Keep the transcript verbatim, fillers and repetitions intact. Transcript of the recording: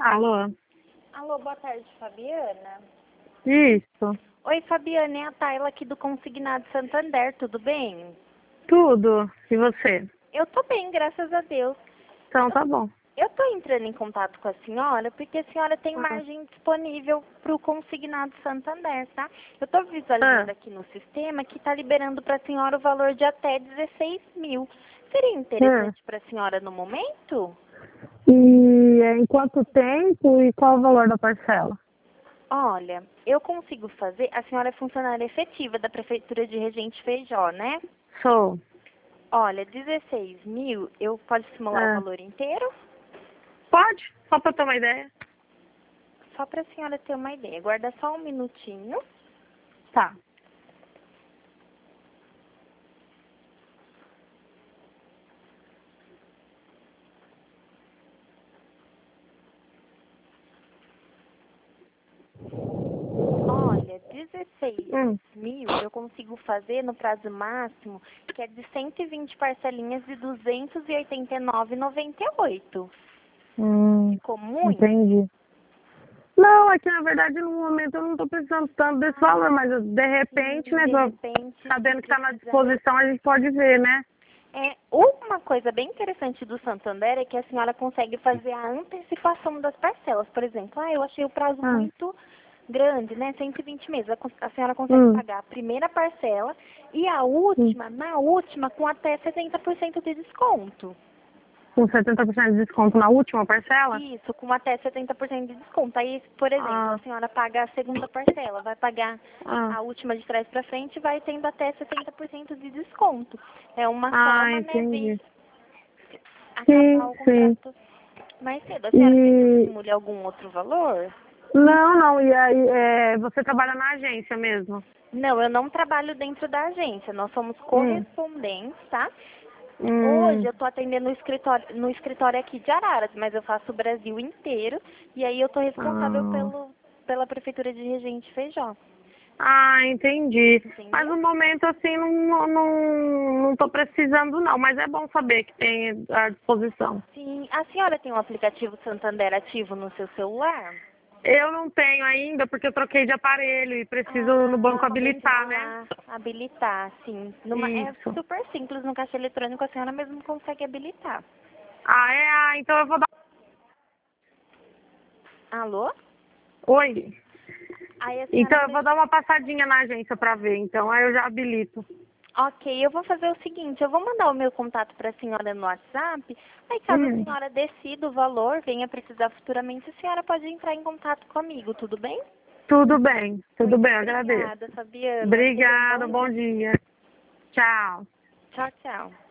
Alô? Alô, boa tarde, Fabiana. Isso. Oi, Fabiana, é a Tayla aqui do Consignado Santander, tudo bem? Tudo. E você? Eu tô bem, graças a Deus. Então tá bom. Eu tô entrando em contato com a senhora porque a senhora tem Ah. margem disponível para o Consignado Santander, tá? Eu tô visualizando Ah. aqui no sistema que tá liberando para a senhora o valor de até dezesseis mil. Seria Ah. interessante para a senhora no momento? E é em quanto tempo e qual o valor da parcela? Olha, eu consigo fazer. A senhora é funcionária efetiva da Prefeitura de Regente Feijó, né? Sou. Olha, dezesseis mil, eu posso simular o Ah. valor inteiro? Pode? Só pra eu ter uma ideia. Só para a senhora ter uma ideia. Guarda só um minutinho. Tá. Olha, dezesseis Hum. mil eu consigo fazer no prazo máximo, que é de cento e vinte parcelinhas de duzentos e oitenta e nove reais e noventa e oito centavos. Hum. Ficou muito? Entendi. Não, é que na verdade no momento eu não tô precisando tanto desse valor, mas eu, de repente, Sim, né, de tô repente, sabendo se que tá na precisar. disposição, a gente pode ver, né? É, uma coisa bem interessante do Santander é que a senhora consegue fazer a antecipação das parcelas. Por exemplo, ah, eu achei o prazo Ah. muito grande, né? cento e vinte meses. A, con- a senhora consegue Hum. pagar a primeira parcela e a Hum. última, na última, com até setenta por cento de desconto. Com setenta por cento de desconto na última parcela? Isso, com até setenta por cento de desconto. Aí, por exemplo, Ah. a senhora paga a segunda parcela, vai pagar Ah. a última de trás para frente e vai tendo até setenta por cento de desconto. É uma Ah, forma, né, de entendi. acabar Sim, o sim. contrato mais cedo. A senhora quer que eu E simule algum outro valor? não, não, e aí é, você trabalha na agência mesmo? Não, eu não trabalho dentro da agência. Nós somos Hum. correspondentes, tá? Hoje Hum. eu estou atendendo no escritório, no escritório aqui de Araras, mas eu faço o Brasil inteiro. E aí eu estou responsável Ah. pelo, pela Prefeitura de Regente Feijó. Ah, entendi. Mas Entendeu? no momento assim não, não, não tô precisando não, mas é bom saber que tem à disposição. Sim. A senhora tem um aplicativo Santander ativo no seu celular? Eu não tenho ainda porque eu troquei de aparelho e preciso no banco Ah, habilitar, né? lá, habilitar, sim. Numa, é Isso. super simples, no caixa eletrônico a senhora mesmo consegue habilitar. Ah, é? Ah, então eu vou dar... Alô? Oi. Aí a senhora... Então eu pre- vou dar uma passadinha na agência pra ver, então aí eu já habilito. Ok, eu vou fazer o seguinte, eu vou mandar o meu contato para a senhora no WhatsApp, aí caso a Hum. senhora decida o valor, venha precisar futuramente, a senhora pode entrar em contato comigo, tudo bem? Tudo bem, tudo Muito bem, eu agradeço. obrigada, Fabiana. Tenha um Obrigada, bom bom dia. dia. Tchau. Tchau, tchau.